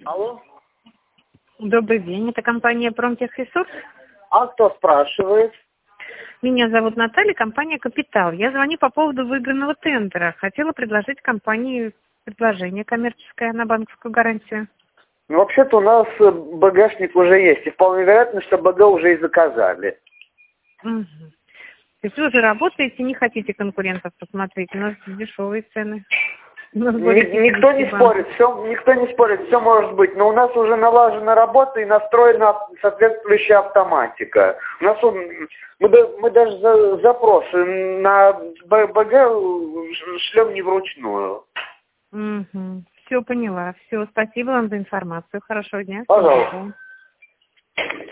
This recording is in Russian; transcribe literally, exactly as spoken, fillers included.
Алло. Добрый день, это компания «Промтехресурс». А кто спрашивает? Меня зовут Наталья, компания «Капитал». Я звоню по поводу выигранного тендера. Хотела предложить компании предложение коммерческое на банковскую гарантию. Ну, вообще-то у нас багажник уже есть. И вполне вероятно, что БГ уже и заказали. Угу. То есть вы уже работаете, не хотите конкурентов посмотреть? У нас дешевые цены. У нас более Ни- никто не банков. спорит, все, никто не спорит, все может быть. Но у нас уже налажена работа и настроена соответствующая автоматика. У нас он, мы, да- мы даже за, запросы на Б- БГ шлем не вручную. Угу. Все поняла. Все, спасибо вам за информацию. Хорошего дня. Пожалуйста.